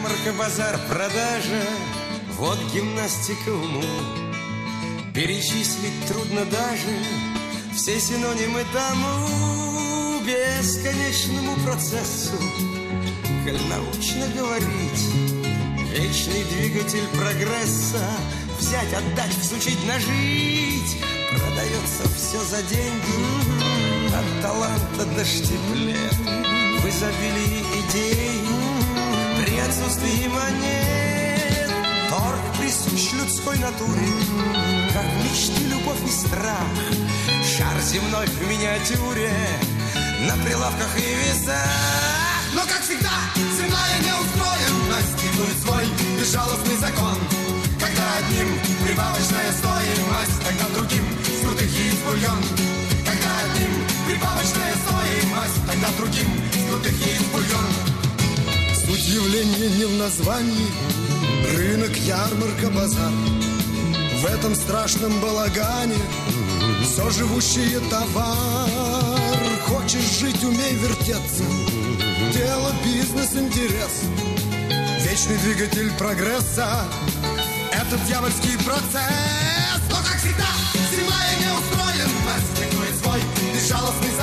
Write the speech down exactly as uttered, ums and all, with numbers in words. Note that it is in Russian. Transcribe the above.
Ярмарка, базар, продажа, вот гимнастика уму. Перечислить трудно даже все синонимы тому бесконечному процессу. Коль научно говорить, вечный двигатель прогресса. Взять, отдать, всучить, нажить. Продается все за деньги, от таланта до штиблет. В изобилии идей, при отсутствии монет. Торг присущ людской натуре, как мечты, любовь и страх. Шар земной в миниатюре, на прилавках и весах. Но, как всегда, земная неустроенность диктует свой безжалостный закон. Когда одним прибавочная стоимость, тогда другим с крутых яиц бульон. Когда одним прибавочная стоимость, тогда другим с крутых яиц бульон. Суть явления не в названии, рынок, ярмарка, базар. В этом страшном балагане все живущее товар. Хочешь жить, умей вертеться, дело, бизнес, интерес. Вечный двигатель прогресса — это дьявольский процесс. Но, как всегда, земная неустроенность диктует свой безжалостный закон.